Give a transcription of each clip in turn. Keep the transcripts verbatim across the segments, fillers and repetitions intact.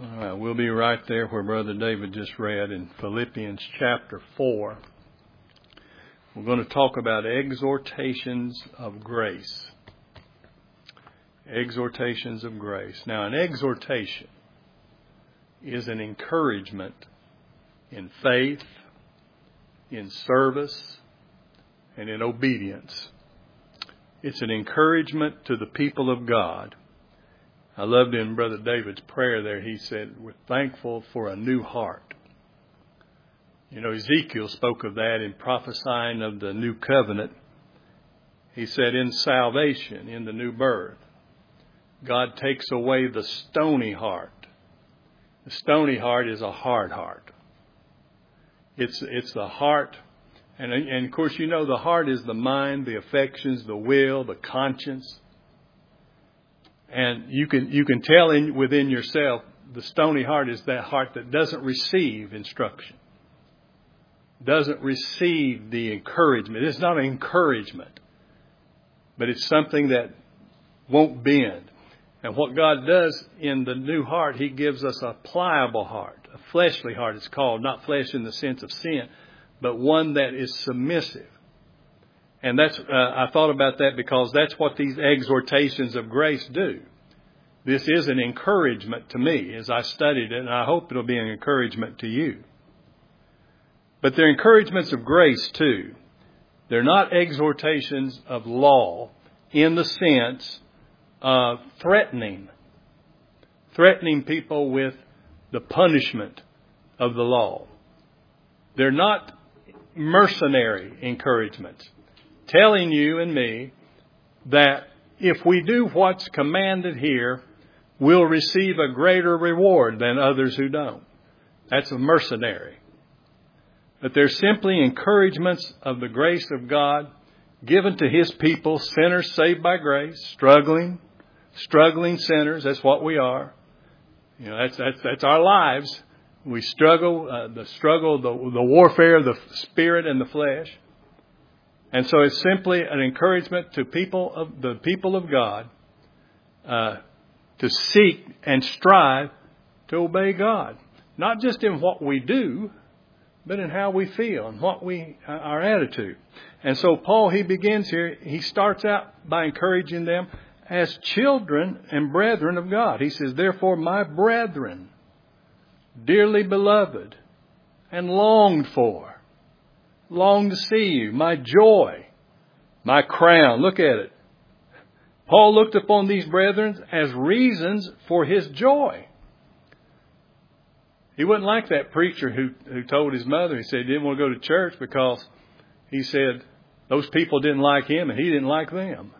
All right, we'll be right there where Brother David just read in Philippians chapter four. We're going to talk about exhortations of grace. Exhortations of grace. Now, an exhortation is an encouragement in faith, in service, and in obedience. It's an encouragement to the people of God. I loved in Brother David's prayer there. He said, we're thankful for a new heart. You know, Ezekiel spoke of that in prophesying of the new covenant. He said, in salvation, in the new birth, God takes away the stony heart. The stony heart is a hard heart. It's, it's the heart. And, and of course, you know, the heart is the mind, the affections, the will, the conscience. And you can you can tell in, within yourself, the stony heart is that heart that doesn't receive instruction, doesn't receive the encouragement. It's not an encouragement, but it's something that won't bend. And what God does in the new heart, He gives us a pliable heart, a fleshly heart it's called, not flesh in the sense of sin, but one that is submissive. And that's, uh, I thought about that because that's what these exhortations of grace do. This is an encouragement to me as I studied it, and I hope it'll be an encouragement to you. But they're encouragements of grace too. They're not exhortations of law in the sense of threatening, threatening people with the punishment of the law. They're not mercenary encouragements, telling you and me that if we do what's commanded here, we'll receive a greater reward than others who don't. That's a mercenary. But they're simply encouragements of the grace of God given to His people, sinners saved by grace, struggling, struggling sinners. That's what we are. You know, that's that's that's our lives. We struggle, uh, the struggle, the, the warfare of the spirit and the flesh. And so it's simply an encouragement to people of the people of God uh, to seek and strive to obey God, not just in what we do, but in how we feel and what we uh, our attitude. And so Paul, he begins here. He starts out by encouraging them as children and brethren of God. He says, "Therefore, my brethren, dearly beloved and longed for, long to see you, my joy, my crown." Look at it. Paul looked upon these brethren as reasons for his joy. He wasn't like that preacher who, who told his mother, he said he didn't want to go to church because he said those people didn't like him and he didn't like them.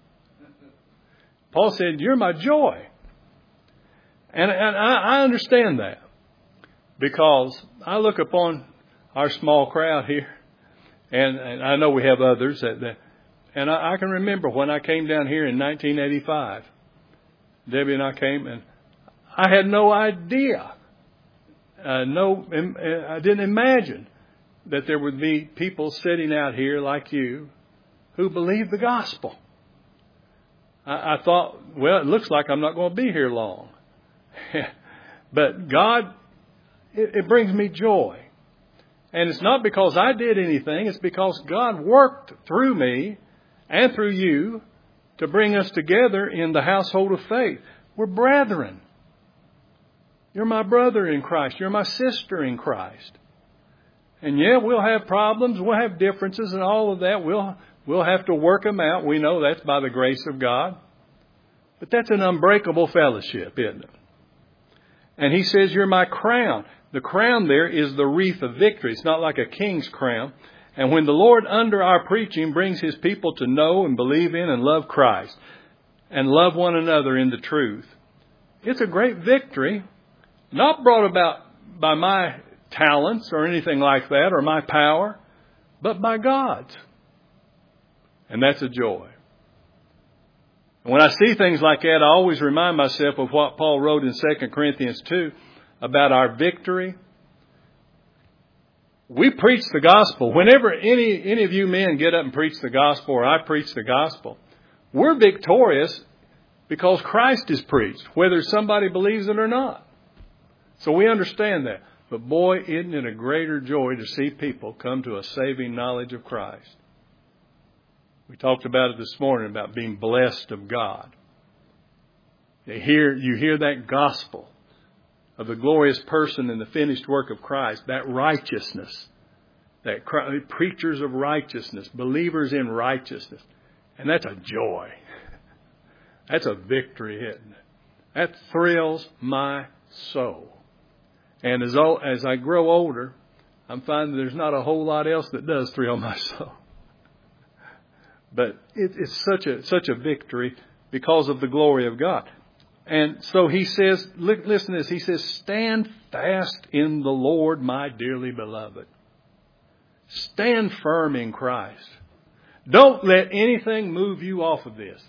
Paul said, "You're my joy." And, and I, I understand that because I look upon our small crowd here. And, and I know we have others. That, that and I, I can remember when I came down here in nineteen eighty-five. Debbie and I came, and I had no idea. Uh, no, I didn't imagine that there would be people sitting out here like you who believe the gospel. I, I thought, well, it looks like I'm not going to be here long. But God, it, it brings me joy. And it's not because I did anything. It's because God worked through me and through you to bring us together in the household of faith. We're brethren. You're my brother in Christ. You're my sister in Christ. And yeah, we'll have problems. We'll have differences and all of that. We'll, we'll have to work them out. We know that's by the grace of God. But that's an unbreakable fellowship, isn't it? And he says, "You're my crown." The crown there is the wreath of victory. It's not like a king's crown. And when the Lord, under our preaching, brings His people to know and believe in and love Christ and love one another in the truth, it's a great victory, not brought about by my talents or anything like that or my power, but by God's. And that's a joy. And when I see things like that, I always remind myself of what Paul wrote in Second Corinthians two about our victory. We preach the gospel. Whenever any, any of you men get up and preach the gospel, or I preach the gospel, we're victorious because Christ is preached, whether somebody believes it or not. So we understand that. But boy, isn't it a greater joy to see people come to a saving knowledge of Christ. We talked about it this morning, about being blessed of God. You hear, you hear that gospel of the glorious person and the finished work of Christ, that righteousness, that preachers of righteousness, believers in righteousness. And that's a joy. That's a victory, isn't it? That thrills my soul. And as, old, as I grow older, I'm finding there's not a whole lot else that does thrill my soul. But it, it's such a such a victory because of the glory of God. And so he says, listen to this, he says, stand fast in the Lord, my dearly beloved. Stand firm in Christ. Don't let anything move you off of this.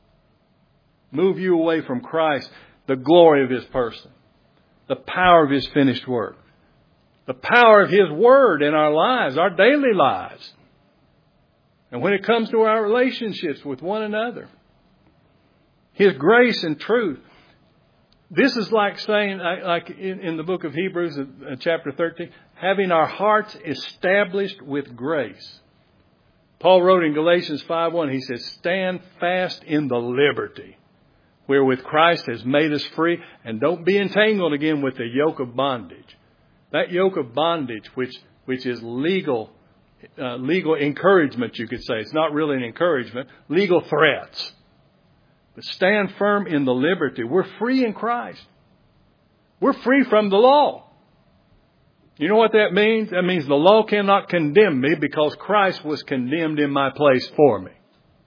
Move you away from Christ, the glory of His person, the power of His finished work, the power of His Word in our lives, our daily lives. And when it comes to our relationships with one another, His grace and truth. This is like saying, like in, in the book of Hebrews, uh, chapter thirteen, having our hearts established with grace. Paul wrote in Galatians five one, he says, stand fast in the liberty wherewith Christ has made us free, and don't be entangled again with the yoke of bondage. That yoke of bondage, which which is legal, uh, legal encouragement, you could say. It's not really an encouragement, legal threats. But stand firm in the liberty. We're free in Christ. We're free from the law. You know what that means? That means the law cannot condemn me because Christ was condemned in my place for me.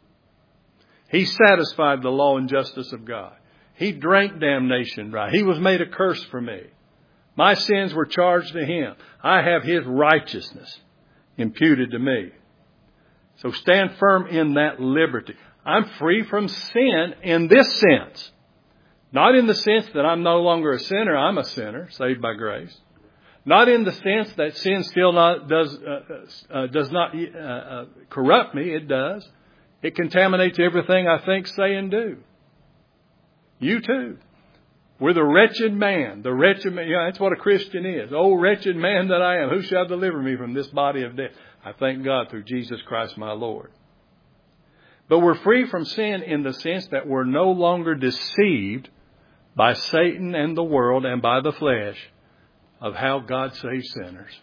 He satisfied the law and justice of God. He drank damnation right. He was made a curse for me. My sins were charged to Him. I have His righteousness imputed to me. So stand firm in that liberty. I'm free from sin in this sense. Not in the sense that I'm no longer a sinner. I'm a sinner, saved by grace. Not in the sense that sin still not does uh, uh, does not uh, uh, corrupt me. It does. It contaminates everything I think, say, and do. You too. We're the wretched man. The wretched man. Yeah, that's what a Christian is. Oh, wretched man that I am. Who shall deliver me from this body of death? I thank God through Jesus Christ my Lord. But we're free from sin in the sense that we're no longer deceived by Satan and the world and by the flesh of how God saves sinners.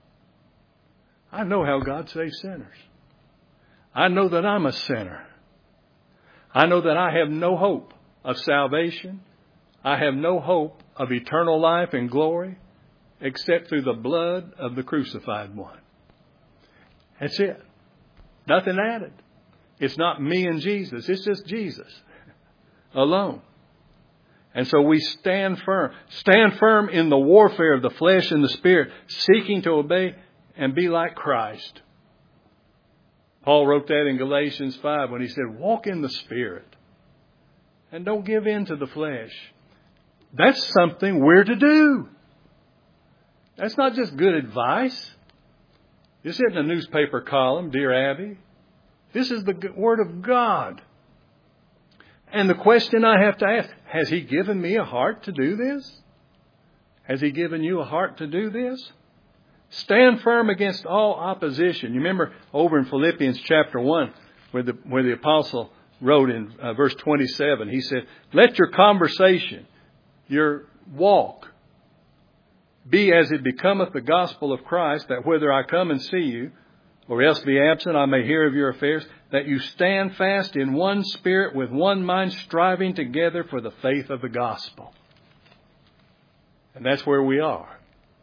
I know how God saves sinners. I know that I'm a sinner. I know that I have no hope of salvation. I have no hope of eternal life and glory except through the blood of the crucified one. That's it. Nothing added. It's not me and Jesus. It's just Jesus alone. And so we stand firm. Stand firm in the warfare of the flesh and the spirit, seeking to obey and be like Christ. Paul wrote that in Galatians five when he said, walk in the Spirit and don't give in to the flesh. That's something we're to do. That's not just good advice. This isn't a newspaper column, Dear Abby. This is the Word of God. And the question I have to ask, has He given me a heart to do this? Has He given you a heart to do this? Stand firm against all opposition. You remember over in Philippians chapter one, where the, where the apostle wrote in uh, verse twenty-seven, he said, let your conversation, your walk, be as it becometh the gospel of Christ, that whether I come and see you, or else be absent, I may hear of your affairs, that you stand fast in one spirit with one mind, striving together for the faith of the gospel. And that's where we are.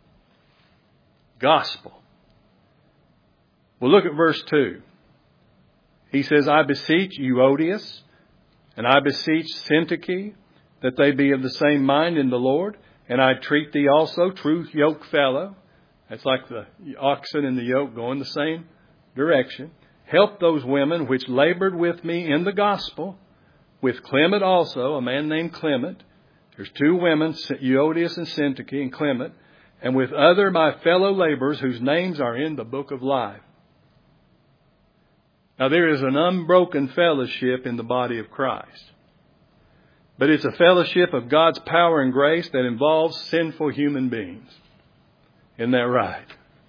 Gospel. Well, look at verse two. He says, I beseech Euodias, and I beseech Syntyche, that they be of the same mind in the Lord, and I treat thee also, true yoke fellow. That's like the oxen and the yoke going the same direction. Help those women which labored with me in the gospel, with Clement also, a man named Clement. There's two women, Euodias and Syntyche, and Clement, and with other my fellow laborers whose names are in the book of life. Now there is an unbroken fellowship in the body of Christ. but it's a fellowship of God's power and grace that involves sinful human beings. Isn't that right?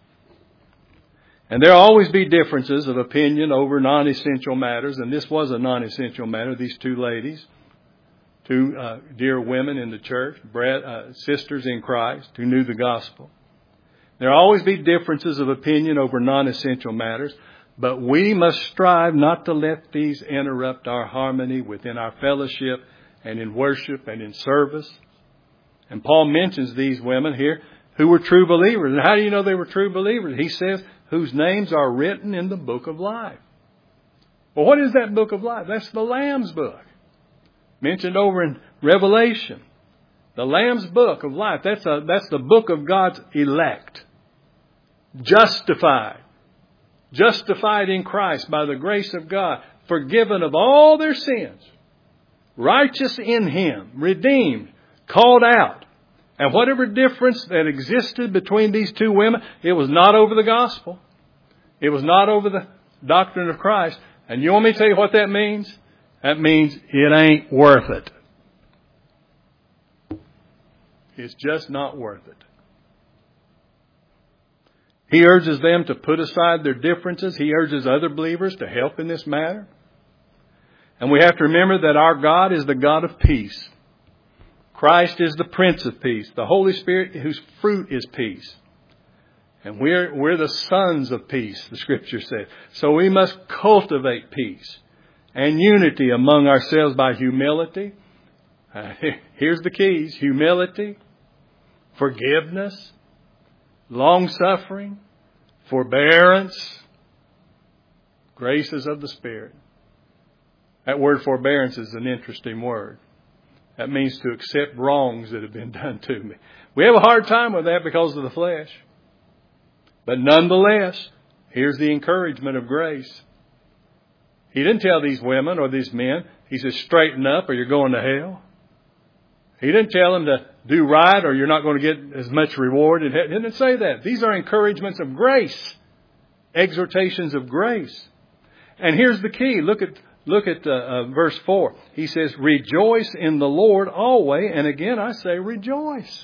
And there'll always be differences of opinion over non-essential matters, and this was a non-essential matter, these two ladies, two uh, dear women in the church, bred, uh, sisters in Christ who knew the gospel. There'll always be differences of opinion over non-essential matters, but we must strive not to let these interrupt our harmony within our fellowship and in worship and in service. And Paul mentions these women here who were true believers. And how do you know they were true believers? He says, whose names are written in the book of life. Well, what is that book of life? That's the Lamb's book. Mentioned over in Revelation. The Lamb's book of life. That's a, that's the book of God's elect. Justified. Justified in Christ by the grace of God. Forgiven of all their sins. Righteous in Him. Redeemed. Called out. And whatever difference that existed between these two women, it was not over the gospel. It was not over the doctrine of Christ. And you want me to tell you what that means? That means it ain't worth it. It's just not worth it. He urges them to put aside their differences. He urges other believers to help in this matter. And we have to remember that our God is the God of peace. Christ is the Prince of Peace. The Holy Spirit whose fruit is peace. And we're, we're the sons of peace, the Scripture says. So we must cultivate peace and unity among ourselves by humility. Uh, here's the keys. Humility, forgiveness, long-suffering, forbearance, graces of the Spirit. That word forbearance is an interesting word. That means to accept wrongs that have been done to me. We have a hard time with that because of the flesh. But nonetheless, here's the encouragement of grace. He didn't tell these women or these men, he says, straighten up or you're going to hell. He didn't tell them to do right or you're not going to get as much reward. He didn't say that. These are encouragements of grace. Exhortations of grace. And here's the key. Look at Look at uh, uh, verse four. He says, rejoice in the Lord always. And again, I say rejoice.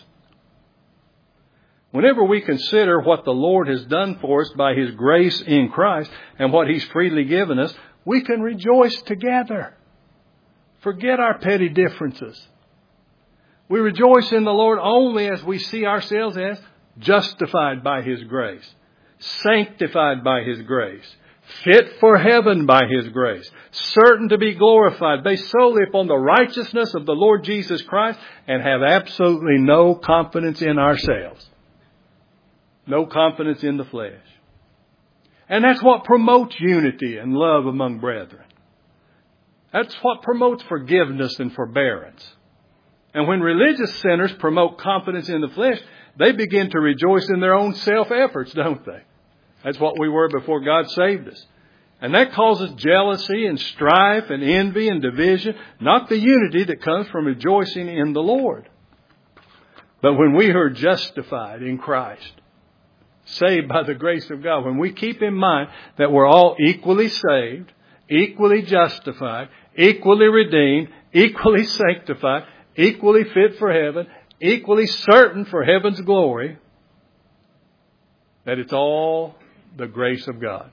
Whenever we consider what the Lord has done for us by His grace in Christ and what He's freely given us, we can rejoice together. Forget our petty differences. We rejoice in the Lord only as we see ourselves as justified by His grace, sanctified by His grace, fit for heaven by His grace, certain to be glorified, based solely upon the righteousness of the Lord Jesus Christ, and have absolutely no confidence in ourselves. No confidence in the flesh. And that's what promotes unity and love among brethren. That's what promotes forgiveness and forbearance. And when religious sinners promote confidence in the flesh, they begin to rejoice in their own self-efforts, don't they? That's what we were before God saved us. And that causes jealousy and strife and envy and division, not the unity that comes from rejoicing in the Lord. But when we are justified in Christ, saved by the grace of God, when we keep in mind that we're all equally saved, equally justified, equally redeemed, equally sanctified, equally fit for heaven, equally certain for heaven's glory, that it's all the grace of God.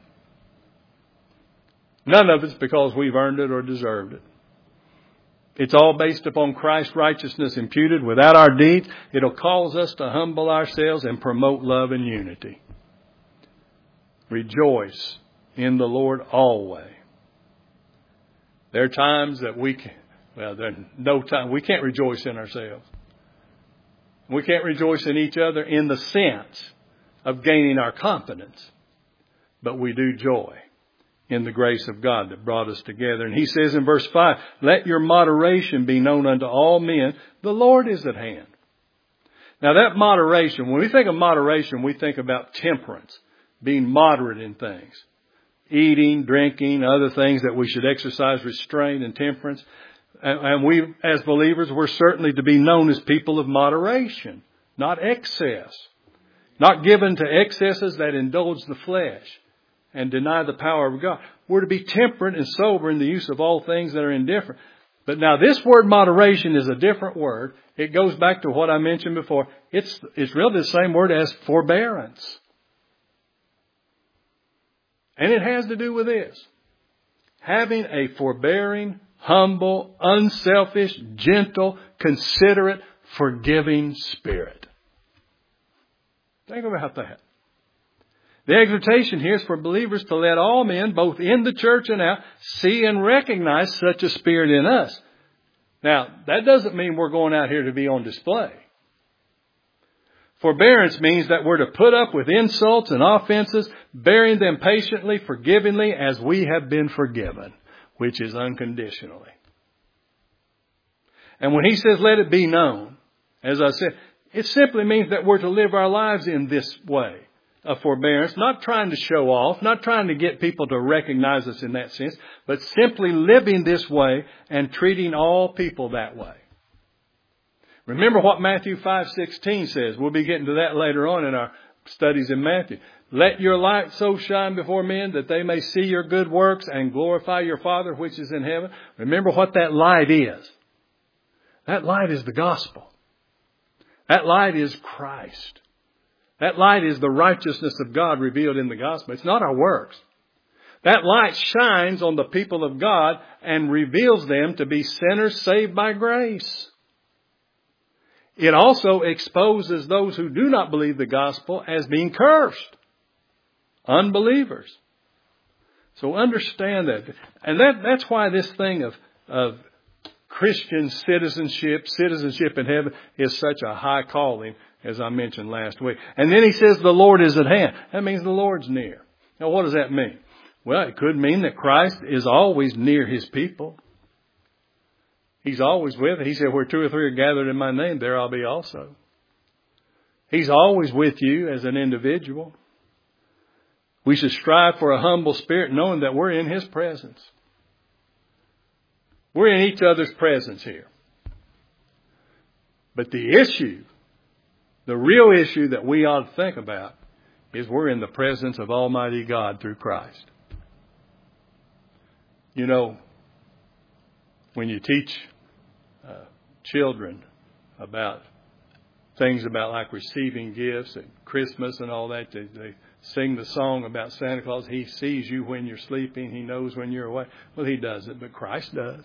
None of it's because we've earned it or deserved it. It's all based upon Christ's righteousness imputed without our deeds. It'll cause us to humble ourselves and promote love and unity. Rejoice in the Lord always. There are times that we can, well, there's no time. We can't rejoice in ourselves. We can't rejoice in each other in the sense of gaining our confidence. But we do joy in the grace of God that brought us together. And He says in verse five, let your moderation be known unto all men. The Lord is at hand. Now that moderation, when we think of moderation, we think about temperance, being moderate in things. Eating, drinking, other things that we should exercise restraint and temperance. And we, as believers, we're certainly to be known as people of moderation, not excess. Not given to excesses that indulge the flesh and deny the power of God. We're to be temperate and sober in the use of all things that are indifferent. But But now this word moderation is a different word. It goes back to what I mentioned before. It's, it's really the same word as forbearance. And it has to do with this. Having a forbearing, humble, unselfish, gentle, considerate, forgiving spirit. Think about that. The exhortation here is for believers to let all men, both in the church and out, see and recognize such a spirit in us. Now, that doesn't mean we're going out here to be on display. Forbearance means that we're to put up with insults and offenses, bearing them patiently, forgivingly, as we have been forgiven, which is unconditionally. And when he says, let it be known, as I said, it simply means that we're to live our lives in this way of forbearance, not trying to show off, not trying to get people to recognize us in that sense, but simply living this way and treating all people that way. Remember what Matthew five sixteen says. We'll be getting to that later on in our studies in Matthew. Let your light so shine before men that they may see your good works and glorify your Father which is in heaven. Remember what that light is. That light is the gospel. That light is Christ. That light is the righteousness of God revealed in the gospel. It's not our works. That light shines on the people of God and reveals them to be sinners saved by grace. It also exposes those who do not believe the gospel as being cursed. Unbelievers. So understand that. And that, that's why this thing of, of Christian citizenship, citizenship in heaven is such a high calling, as I mentioned last week. And then he says the Lord is at hand. That means the Lord's near. Now what does that mean? Well, it could mean that Christ is always near his people. He's always with it. He said, where two or three are gathered in my name, there I'll be also. He's always with you as an individual. We should strive for a humble spirit, knowing that we're in his presence. We're in each other's presence here. But the issue, the real issue that we ought to think about is we're in the presence of Almighty God through Christ. You know, when you teach uh, children about things about like receiving gifts at Christmas and all that, they, they sing the song about Santa Claus. He sees you when you're sleeping. He knows when you're awake. Well, he doesn't, but Christ does.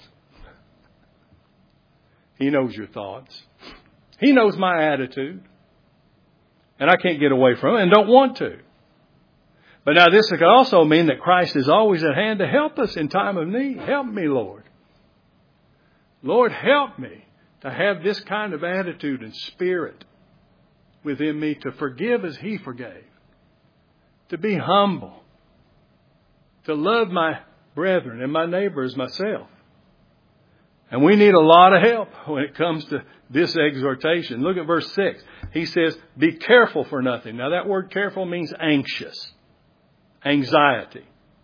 He knows your thoughts. He knows my attitude. And I can't get away from it and don't want to. But now this could also mean that Christ is always at hand to help us in time of need. Help me, Lord. Lord, help me to have this kind of attitude and spirit within me to forgive as he forgave. To be humble. To love my brethren and my neighbor as myself. And we need a lot of help when it comes to this exhortation. Look at verse six. He says, be careful for nothing. Now that word careful means anxious. Anxiety.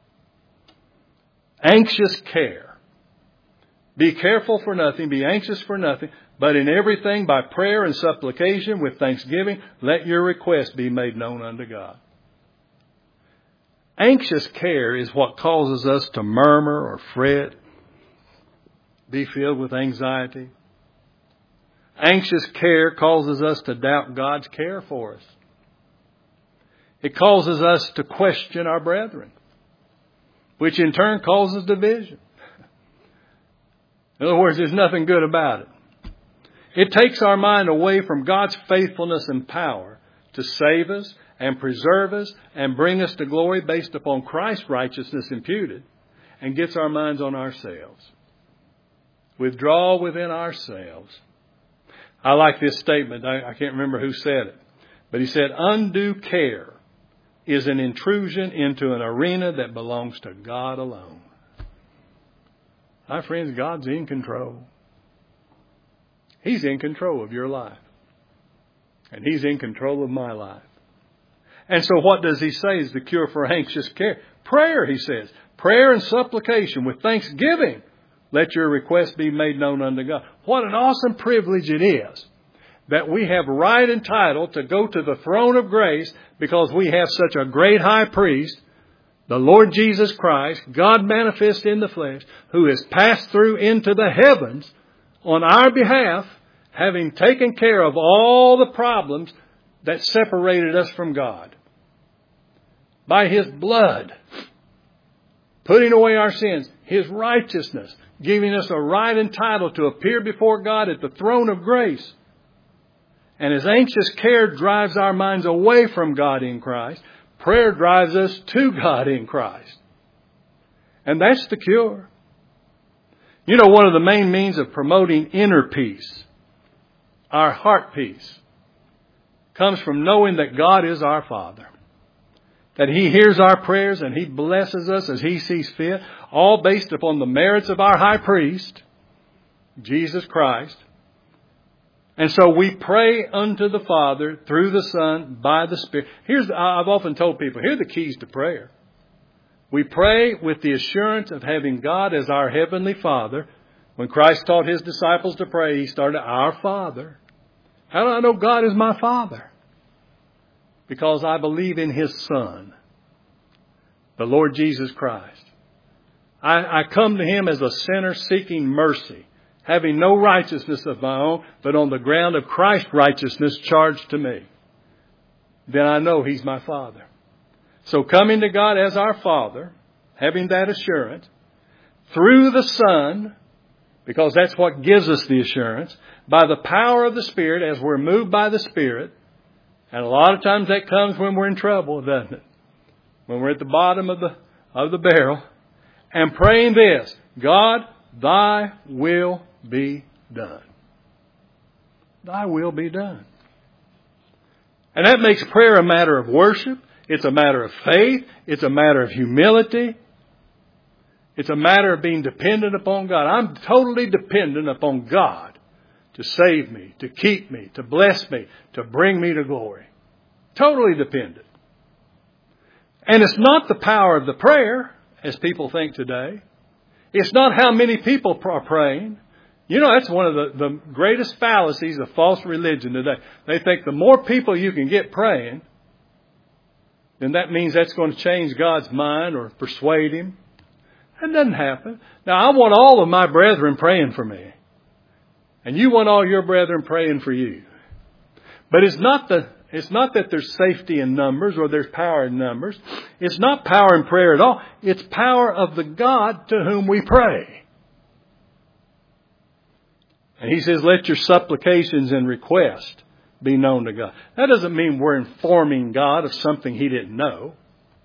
Anxious care. Be careful for nothing. Be anxious for nothing. But in everything by prayer and supplication with thanksgiving, let your requests be made known unto God. Anxious care is what causes us to murmur or fret. Be filled with anxiety. Anxious care causes us to doubt God's care for us. It causes us to question our brethren, which in turn causes division. In other words, there's nothing good about it. It takes our mind away from God's faithfulness and power to save us and preserve us and bring us to glory based upon Christ's righteousness imputed, and gets our minds on ourselves. Withdraw within ourselves. I like this statement. I, I can't remember who said it. But he said, undue care is an intrusion into an arena that belongs to God alone. My friends, God's in control. He's in control of your life. And he's in control of my life. And so what does he say is the cure for anxious care? Prayer, he says. Prayer and supplication with thanksgiving. Let your request be made known unto God. What an awesome privilege it is that we have right and title to go to the throne of grace because we have such a great high priest the Lord Jesus Christ, God manifest in the flesh, who has passed through into the heavens on our behalf, having taken care of all the problems that separated us from God. By His blood, putting away our sins, His righteousness, giving us a right and title to appear before God at the throne of grace. And as anxious care drives our minds away from God in Christ, prayer drives us to God in Christ. And that's the cure. You know, one of the main means of promoting inner peace, our heart peace, comes from knowing that God is our Father. That He hears our prayers and He blesses us as He sees fit, all based upon the merits of our high priest, Jesus Christ. And so we pray unto the Father through the Son by the Spirit. Here's, I've often told people, here are the keys to prayer. We pray with the assurance of having God as our Heavenly Father. When Christ taught His disciples to pray, He started, Our Father. How do I know God is my Father? Because I believe in His Son, the Lord Jesus Christ. I, I come to Him as a sinner seeking mercy, having no righteousness of my own, but on the ground of Christ's righteousness charged to me. Then I know He's my Father. So coming to God as our Father, having that assurance, through the Son, because that's what gives us the assurance, by the power of the Spirit, as we're moved by the Spirit. And a lot of times that comes when we're in trouble, doesn't it? When we're at the bottom of the of the barrel. And praying this, God, Thy will be done. Thy will be done. And that makes prayer a matter of worship. It's a matter of faith. It's a matter of humility. It's a matter of being dependent upon God. I'm totally dependent upon God to save me, to keep me, to bless me, to bring me to glory. Totally dependent. And it's not the power of the prayer, as people think today. It's not how many people are praying. You know, that's one of the, the greatest fallacies of false religion today. They think the more people you can get praying, then that means that's going to change God's mind or persuade Him. That doesn't happen. Now, I want all of my brethren praying for me. And you want all your brethren praying for you. But it's not the it's not that there's safety in numbers or there's power in numbers. It's not power in prayer at all. It's power of the God to whom we pray. And He says, let your supplications and requests be known to God. That doesn't mean we're informing God of something He didn't know.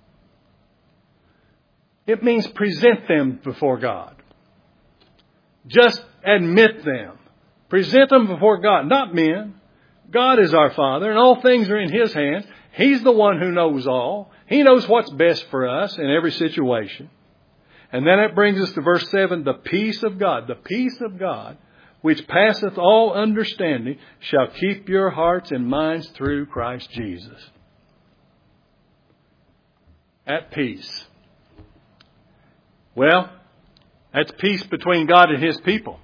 It means present them before God. Just admit them. Present them before God, not men. God is our Father, and all things are in His hands. He's the one who knows all. He knows what's best for us in every situation. And then it brings us to verse seven, the peace of God. The peace of God, which passeth all understanding, shall keep your hearts and minds through Christ Jesus. At peace. Well, that's peace between God and His people.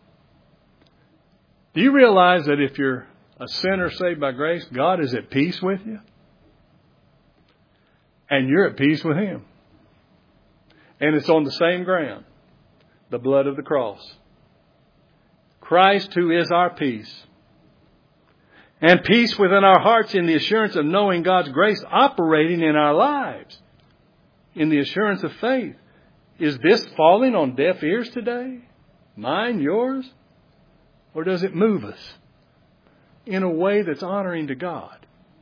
Do you realize that if you're a sinner saved by grace, God is at peace with you? And you're at peace with Him. And it's on the same ground, the blood of the cross. Christ, who is our peace. And peace within our hearts in the assurance of knowing God's grace operating in our lives. In the assurance of faith. Is this falling on deaf ears today? Mine, yours? Or does it move us in a way that's honoring to God?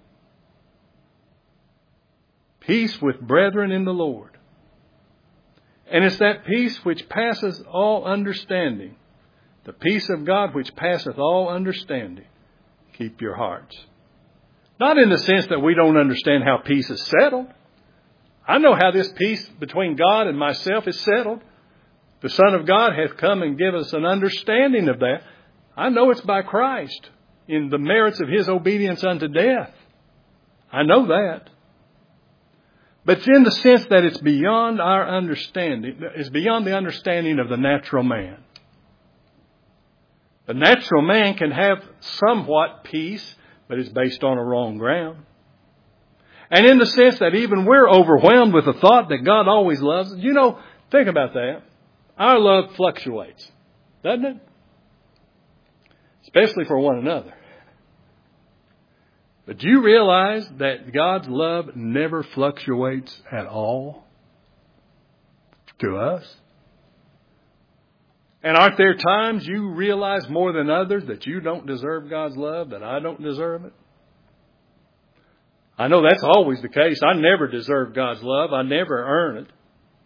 Peace with brethren in the Lord. And it's that peace which passes all understanding. The peace of God which passeth all understanding. Keep your hearts. Not in the sense that we don't understand how peace is settled. I know how this peace between God and myself is settled. The Son of God hath come and given us an understanding of that. I know it's by Christ in the merits of His obedience unto death. I know that. But it's in the sense that it's beyond our understanding. It's beyond the understanding of the natural man. The natural man can have somewhat peace, but it's based on a wrong ground. And in the sense that even we're overwhelmed with the thought that God always loves us. You know, think about that. Our love fluctuates, doesn't it? Especially for one another. But do you realize that God's love never fluctuates at all to us? And aren't there times you realize more than others that you don't deserve God's love, that I don't deserve it? I know that's always the case. I never deserve God's love. I never earn it.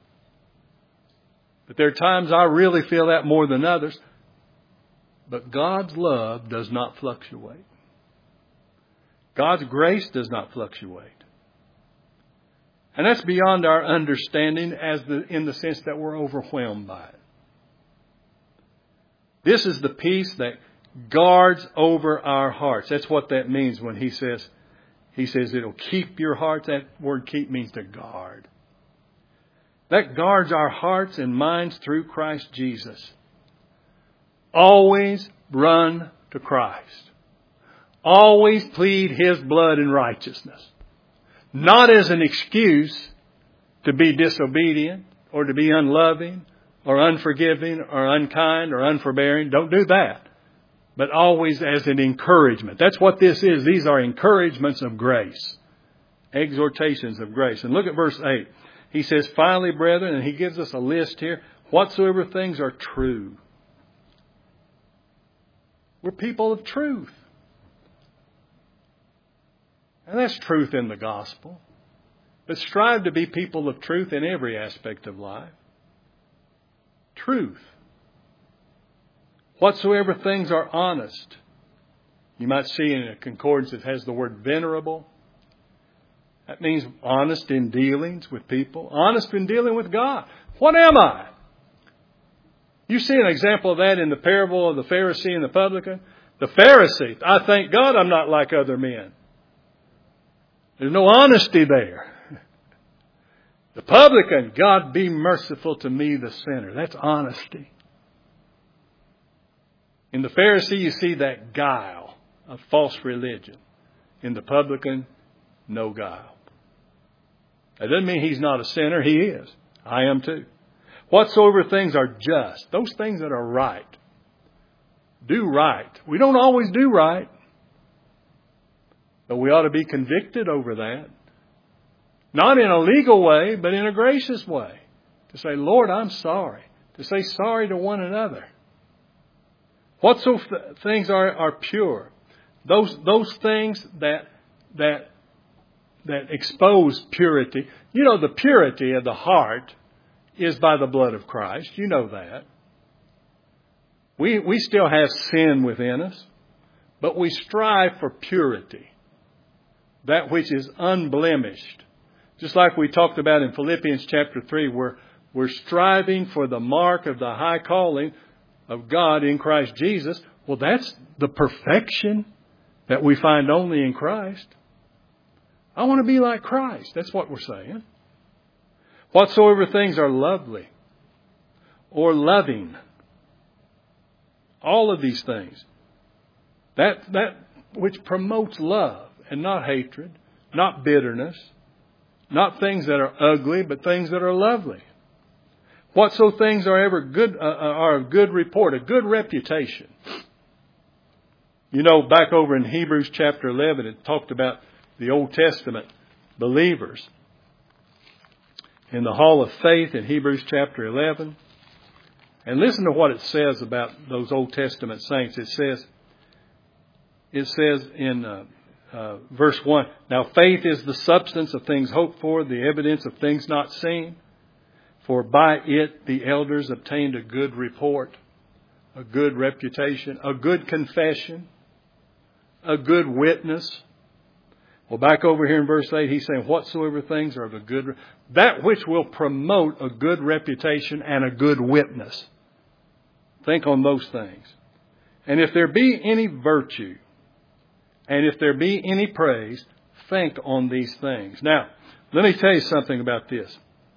But there are times I really feel that more than others. But God's love does not fluctuate. God's grace does not fluctuate. And that's beyond our understanding as the, in the sense that we're overwhelmed by it. This is the peace that guards over our hearts. That's what that means when he says, he says it'll keep your hearts. That word keep means to guard. That guards our hearts and minds through Christ Jesus. Always run to Christ. Always plead His blood and righteousness. Not as an excuse to be disobedient or to be unloving or unforgiving or unkind or unforbearing. Don't do that. But always as an encouragement. That's what this is. These are encouragements of grace. Exhortations of grace. And look at verse eight. He says, finally, brethren, and he gives us a list here. Whatsoever things are true. We're people of truth. And that's truth in the gospel. But strive to be people of truth in every aspect of life. Truth. Whatsoever things are honest. You might see in a concordance it has the word venerable. That means honest in dealings with people. Honest in dealing with God. What am I? You see an example of that in the parable of the Pharisee and the publican. The Pharisee, I thank God I'm not like other men. There's no honesty there. The publican, God be merciful to me, the sinner. That's honesty. In the Pharisee, you see that guile of false religion. In the publican, no guile. That doesn't mean he's not a sinner. He is. I am too. Whatsoever things are just, those things that are right. Do right. We don't always do right. But we ought to be convicted over that. Not in a legal way, but in a gracious way. To say, Lord, I'm sorry. To say sorry to one another. Whatsoever things are, are pure. Those, those things that, that, that expose purity. You know, the purity of the heart is by the blood of Christ. You know that. We, we still have sin within us, but we strive for purity. That which is unblemished. Just like we talked about in Philippians chapter three, where we're striving for the mark of the high calling of God in Christ Jesus. Well, that's the perfection that we find only in Christ. I want to be like Christ. That's what we're saying. Whatsoever things are lovely or loving. All of these things. That, that which promotes love and not hatred, not bitterness, not things that are ugly, but things that are lovely. Whatso things are ever good, uh, are of good report, a good reputation. You know, back over in Hebrews chapter eleven, it talked about the Old Testament believers. In the Hall of Faith in Hebrews chapter eleven. And listen to what it says about those Old Testament saints. It says, it says in uh, uh, verse one, now faith is the substance of things hoped for, the evidence of things not seen. For by it the elders obtained a good report, a good reputation, a good confession, a good witness. Well, back over here in verse eight, he's saying, whatsoever things are of a good, that which will promote a good reputation and a good witness. Think on those things. And if there be any virtue, and if there be any praise, think on these things. Now, let me tell you something about this.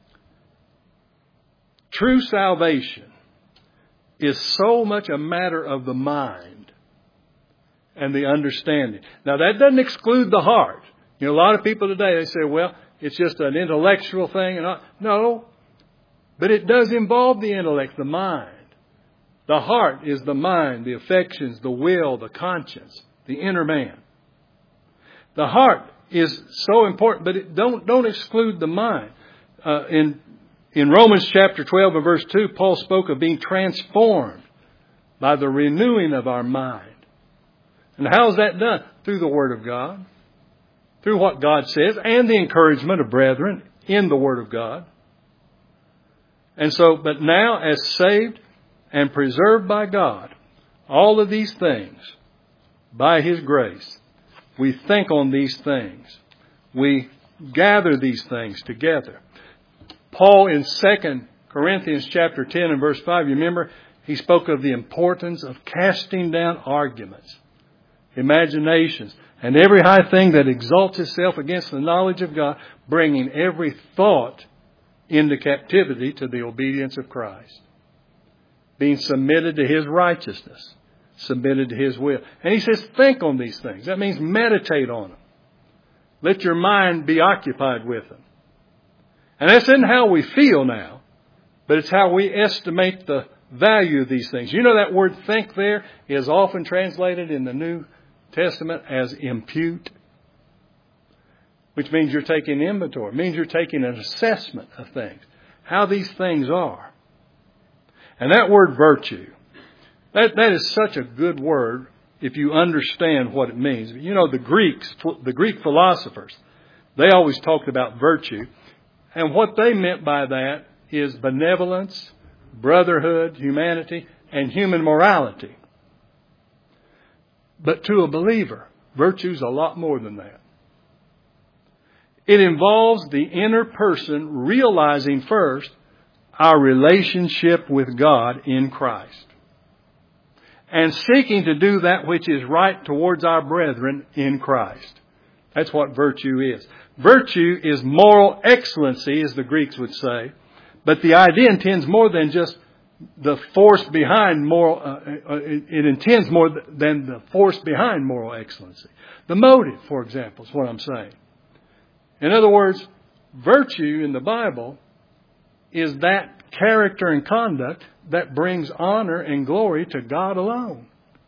True salvation is so much a matter of the mind and the understanding. Now, that doesn't exclude the heart. You know, a lot of people today, they say, well, it's just an intellectual thing. And I, no, but it does involve the intellect, the mind. The heart is the mind, the affections, the will, the conscience, the inner man. The heart is so important, but it don't don't exclude the mind. Uh, in in Romans chapter twelve and verse two, Paul spoke of being transformed by the renewing of our mind. And how is that done? Through the Word of God, through what God says, and the encouragement of brethren in the Word of God. And so, but now as saved and preserved by God, all of these things, by His grace, we think on these things. We gather these things together. Paul in Second Corinthians chapter ten and verse five, you remember, he spoke of the importance of casting down arguments, imaginations, and every high thing that exalts itself against the knowledge of God, bringing every thought into captivity to the obedience of Christ. Being submitted to His righteousness, submitted to His will. And he says, think on these things. That means meditate on them. Let your mind be occupied with them. And that's not how we feel now, but it's how we estimate the value of these things. You know that word think there is often translated in the New Testament as impute, which means you're taking inventory. It means you're taking an assessment of things, how these things are. And that word virtue, that, that is such a good word if you understand what it means. You know, the Greeks, the Greek philosophers, they always talked about virtue. And what they meant by that is benevolence, brotherhood, humanity, and human morality. But to a believer, virtue is a lot more than that. It involves the inner person realizing first our relationship with God in Christ, and seeking to do that which is right towards our brethren in Christ. That's what virtue is. Virtue is moral excellency, as the Greeks would say, but the idea intends more than just the force behind moral, uh, it, it intends more than the force behind moral excellency. The motive, for example, is what I'm saying. In other words, virtue in the Bible is that character and conduct that brings honor and glory to God alone.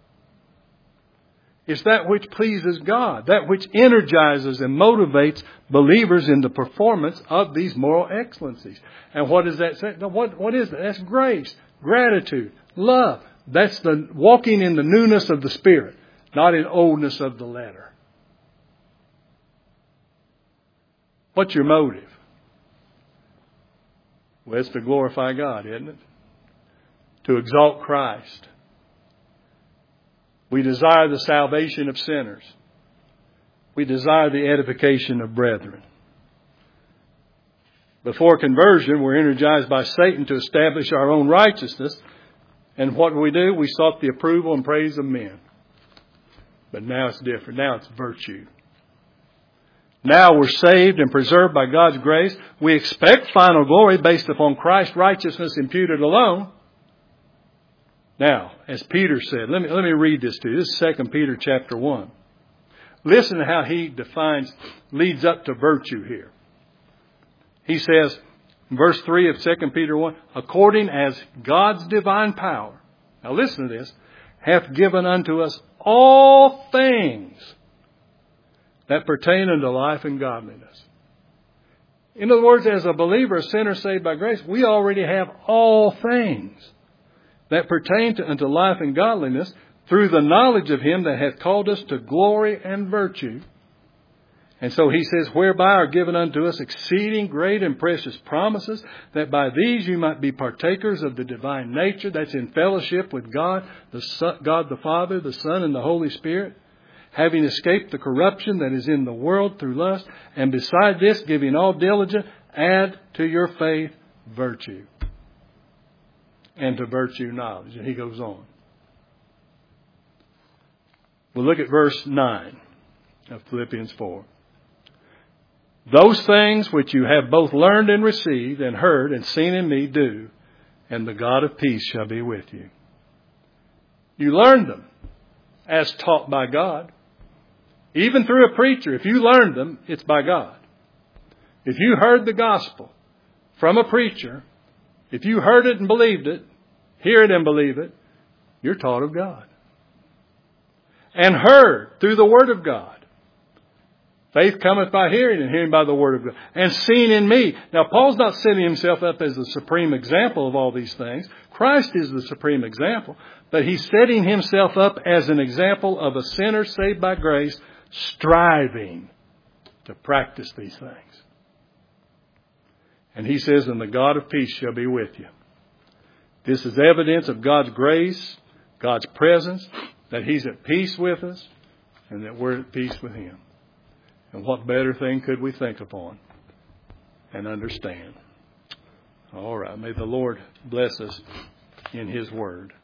It's that which pleases God, that which energizes and motivates believers in the performance of these moral excellencies. And what does that say? What, what is that? That's grace, gratitude, love. That's the walking in the newness of the Spirit, not in oldness of the letter. What's your motive? Well, it's to glorify God, isn't it? To exalt Christ. We desire the salvation of sinners. We desire the edification of brethren. Before conversion, we're energized by Satan to establish our own righteousness. And what do we do? We sought the approval and praise of men. But now it's different. Now it's virtue. Now we're saved and preserved by God's grace. We expect final glory based upon Christ's righteousness imputed alone. Now, as Peter said, let me, let me read this to you. This is Second Peter chapter one. Listen to how he defines, leads up to virtue here. He says, in verse three of Second Peter one, according as God's divine power, now listen to this, hath given unto us all things that pertain unto life and godliness. In other words, as a believer, a sinner saved by grace, we already have all things that pertain to unto life and godliness through the knowledge of Him that hath called us to glory and virtue. And so he says, whereby are given unto us exceeding great and precious promises, that by these you might be partakers of the divine nature, that's in fellowship with God, the Son, God the Father, the Son, and the Holy Spirit, having escaped the corruption that is in the world through lust, and beside this, giving all diligence, add to your faith virtue, and to virtue knowledge. And he goes on. We'll look at verse nine of Philippians four. Those things which you have both learned and received and heard and seen in me do, and the God of peace shall be with you. You learned them as taught by God. Even through a preacher, if you learned them, it's by God. If you heard the gospel from a preacher, if you heard it and believed it, hear it and believe it, you're taught of God. And heard through the Word of God. Faith cometh by hearing, and hearing by the Word of God. And seen in me. Now, Paul's not setting himself up as the supreme example of all these things. Christ is the supreme example. But he's setting himself up as an example of a sinner saved by grace, striving to practice these things. And he says, and the God of peace shall be with you. This is evidence of God's grace, God's presence, that he's at peace with us, and that we're at peace with him. And what better thing could we think upon and understand? All right. May the Lord bless us in his word.